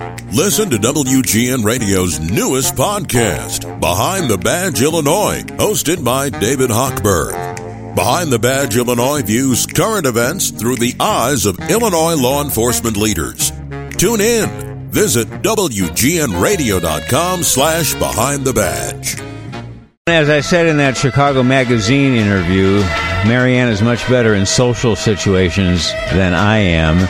Listen to WGN Radio's newest podcast, Behind the Badge Illinois, hosted by David Hochberg. Behind the Badge Illinois views current events through the eyes of Illinois law enforcement leaders. Tune in. Visit WGNRadio.com/Behind the Badge. As I said in that Chicago Magazine interview, Marianne is much better in social situations than I am.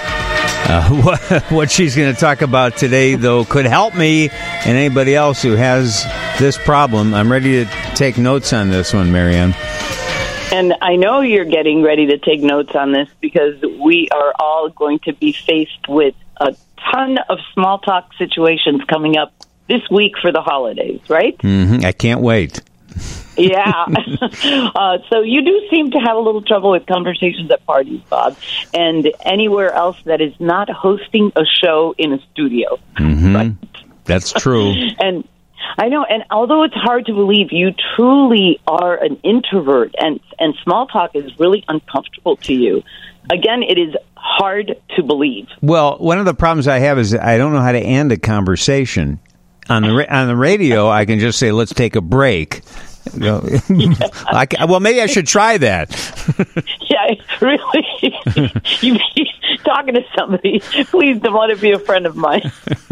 What she's going to talk about today, though, could help me and anybody else who has this problem. I'm ready to take notes on this one, Marianne. And I know you're getting ready to take notes on this because we are all going to be faced with a ton of small talk situations coming up this week for the holidays, right? Mm-hmm. I can't wait. Yeah. So you do seem to have a little trouble with conversations at parties, Bob, and anywhere else that is not hosting a show in a studio. Mm-hmm. Right? That's true. And I know, and although it's hard to believe, you truly are an introvert, and small talk is really uncomfortable to you. Again, it is hard to believe. Well, one of the problems I have is I don't know how to end a conversation. On the radio, I can just say, let's take a break. Well, maybe I should try that. Yeah, really. You be talking to somebody, please don't want to be a friend of mine.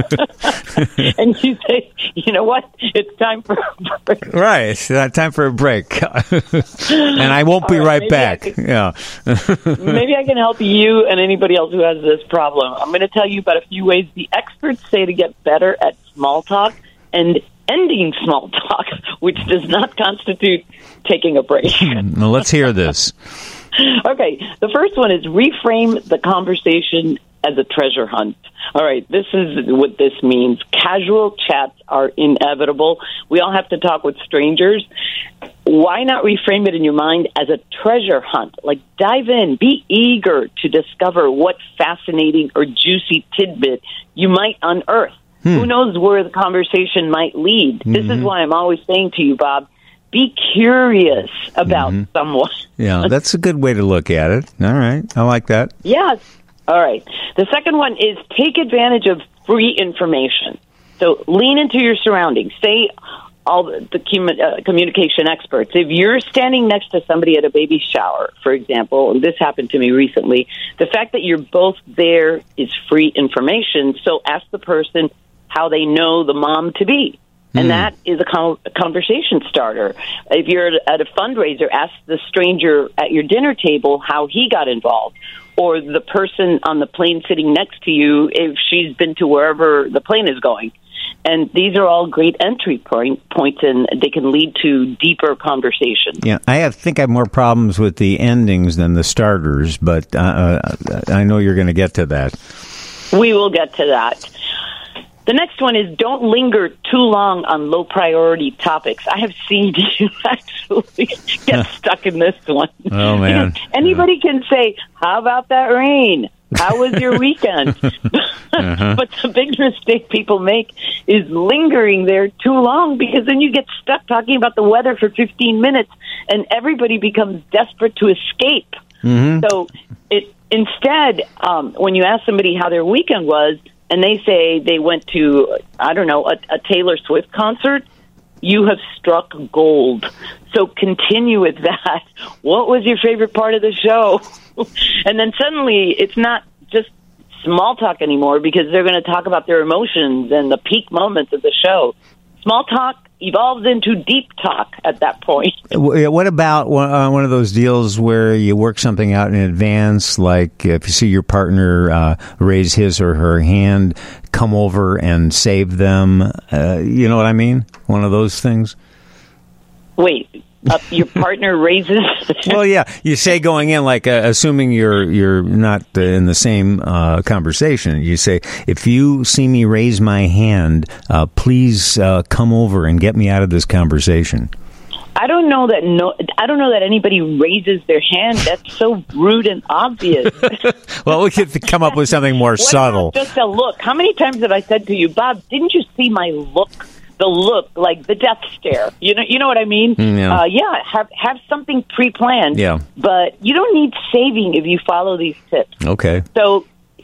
And you say, you know what? It's time for a break. Right. It's time for a break. And I won't be right back. Yeah. Maybe I can help you and anybody else who has this problem. I'm going to tell you about a few ways the experts say to get better at small talk and ending small talk, which does not constitute taking a break. Well, let's hear this. Okay, the first one is reframe the conversation as a treasure hunt. All right, this is what this means. Casual chats are inevitable. We all have to talk with strangers. Why not reframe it in your mind as a treasure hunt? Like, dive in, be eager to discover what fascinating or juicy tidbit you might unearth. Who knows where the conversation might lead? Mm-hmm. This is why I'm always saying to you, Bob, be curious about someone. Yeah, that's a good way to look at it. All right. I like that. Yes. All right. The second one is take advantage of free information. So lean into your surroundings. Say all the communication experts. If you're standing next to somebody at a baby shower, for example, and this happened to me recently, the fact that you're both there is free information. So ask the person how they know the mom to be. And that is a conversation starter. If you're at a fundraiser, ask the stranger at your dinner table how he got involved, or the person on the plane sitting next to you if she's been to wherever the plane is going. And these are all great entry points, and they can lead to deeper conversation. Yeah, I think I have more problems with the endings than the starters, but I know you're going to get to that. We will get to that. The next one is don't linger too long on low-priority topics. I have seen you actually get stuck in this one. Oh, man. You know, anybody can say, how about that rain? How was your weekend? But the big mistake people make is lingering there too long, because then you get stuck talking about the weather for 15 minutes, and everybody becomes desperate to escape. Mm-hmm. So instead, when you ask somebody how their weekend was, and they say they went to, I don't know, a Taylor Swift concert, you have struck gold. So continue with that. What was your favorite part of the show? And then suddenly it's not just small talk anymore, because they're going to talk about their emotions and the peak moments of the show. Small talk evolves into deep talk at that point. What about one of those deals where you work something out in advance, like if you see your partner raise his or her hand, come over and save them? You know what I mean? One of those things? Wait. Your partner raises. Well, yeah, you say going in, like assuming you're not in the same conversation. You say, if you see me raise my hand, please come over and get me out of this conversation. I don't know that anybody raises their hand. That's so rude and obvious. Well, we could come up with something more subtle. Just a look. How many times have I said to you, Bob, didn't you see my look? The look, like the death stare. You know what I mean? Yeah. Have something pre-planned. Yeah. But you don't need saving if you follow these tips. Okay. So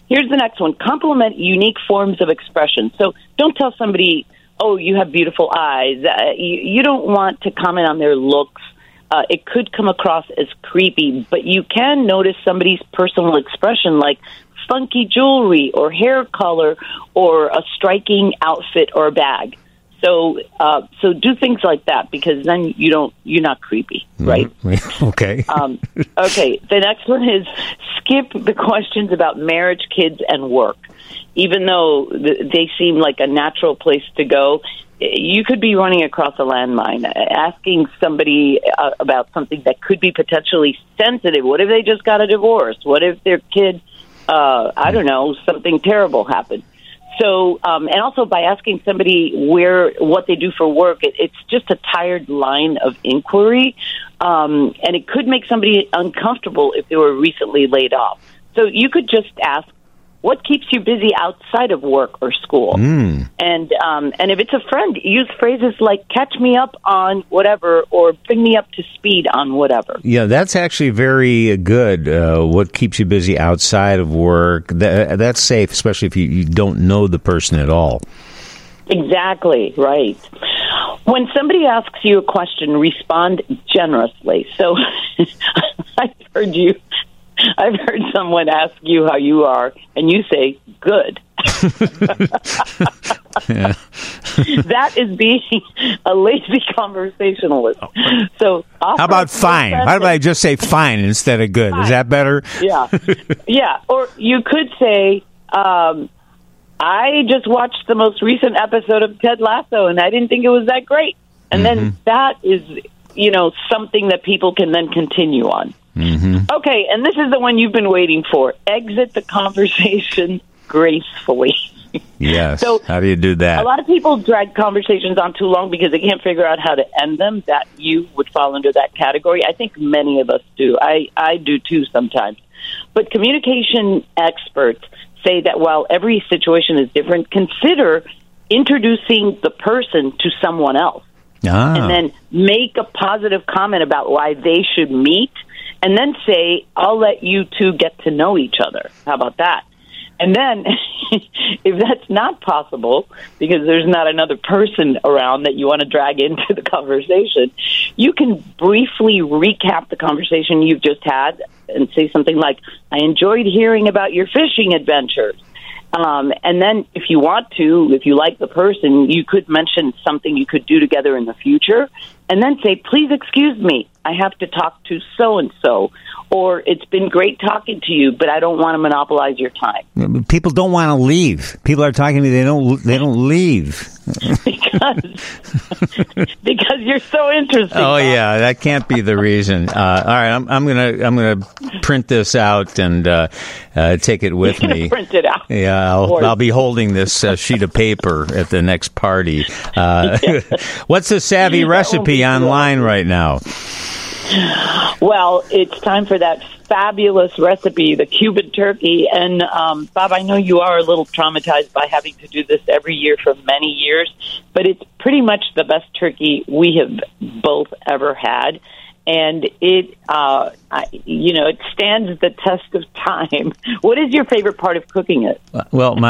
Here's the next one. Compliment unique forms of expression. So don't tell somebody, oh, you have beautiful eyes. You don't want to comment on their looks. It could come across as creepy, but you can notice somebody's personal expression, like funky jewelry or hair color or a striking outfit or bag. So do things like that, because then you're not creepy, right? Okay. Okay. The next one is skip the questions about marriage, kids, and work. Even though they seem like a natural place to go, you could be running across a landmine. Asking somebody about something that could be potentially sensitive. What if they just got a divorce? What if their kid, I don't know, something terrible happened? So, and also by asking somebody what they do for work, it's just a tired line of inquiry, and it could make somebody uncomfortable if they were recently laid off. So you could just ask, what keeps you busy outside of work or school? And if it's a friend, use phrases like "catch me up on whatever" or "bring me up to speed on whatever." Yeah, that's actually very good. What keeps you busy outside of work? That's safe, especially if you don't know the person at all. Exactly, right. When somebody asks you a question, respond generously. So I've heard someone ask you how you are, and you say, good. Yeah. That is being a lazy conversationalist. So how about fine? How about I just say fine instead of good? Fine. Is that better? Yeah. Yeah. Or you could say, I just watched the most recent episode of Ted Lasso, and I didn't think it was that great. And then that is, something that people can then continue on. Okay, and this is the one you've been waiting for. Exit the conversation gracefully. Yes. So how do you do that? A lot of people drag conversations on too long because they can't figure out how to end them. That you would fall into that category. I think many of us do. I do too sometimes. But communication experts say that while every situation is different, consider introducing the person to someone else. And then make a positive comment about why they should meet. And then say, I'll let you two get to know each other. How about that? And then, if that's not possible, because there's not another person around that you want to drag into the conversation, you can briefly recap the conversation you've just had and say something like, I enjoyed hearing about your fishing adventures. And then if you want to, if you like the person, you could mention something you could do together in the future. And then say, please excuse me, I have to talk to so-and-so. Or it's been great talking to you, but I don't want to monopolize your time. People don't want to leave. People are talking to me, they don't leave. Because you're so interesting. Oh, yeah, that can't be the reason. All right, I'm gonna print this out and take it with me. Print it out. Yeah, I'll be holding this sheet of paper at the next party. What's the savvy recipe online right now? Well, it's time for that fabulous recipe, the Cuban turkey. And, Bob, I know you are a little traumatized by having to do this every year for many years, but it's pretty much the best turkey we have both ever had. And it stands the test of time. What is your favorite part of cooking it? Well, my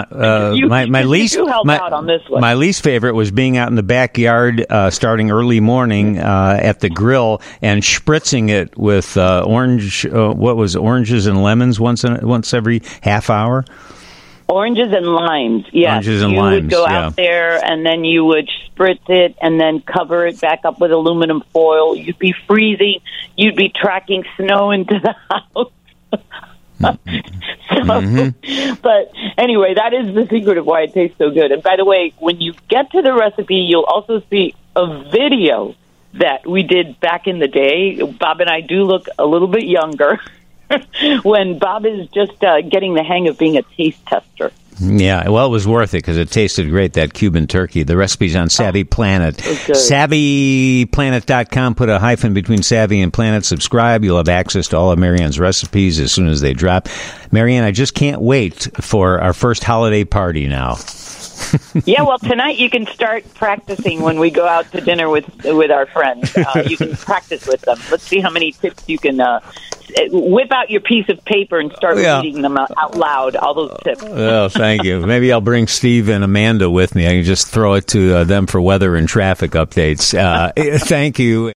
least favorite was being out in the backyard, starting early morning at the grill and spritzing it with oranges and lemons once every half hour. Oranges and limes, yes. Oranges and you limes, would go out there, and then you would spritz it, and then cover it back up with aluminum foil. You'd be freezing. You'd be tracking snow into the house. But anyway, that is the secret of why it tastes so good. And by the way, when you get to the recipe, you'll also see a video that we did back in the day. Bob and I do look a little bit younger. When Bob is just getting the hang of being a taste tester. Yeah, well, it was worth it because it tasted great, that Cuban turkey. The recipe's on Savvy Planet. SavvyPlanet.com. Put a hyphen between Savvy and Planet. Subscribe. You'll have access to all of Marianne's recipes as soon as they drop. Marianne, I just can't wait for our first holiday party now. Yeah, well, tonight you can start practicing when we go out to dinner with our friends. You can practice with them. Let's see how many tips you can whip out your piece of paper and start reading them out loud, all those tips. Oh, thank you. Maybe I'll bring Steve and Amanda with me. I can just throw it to them for weather and traffic updates. Thank you.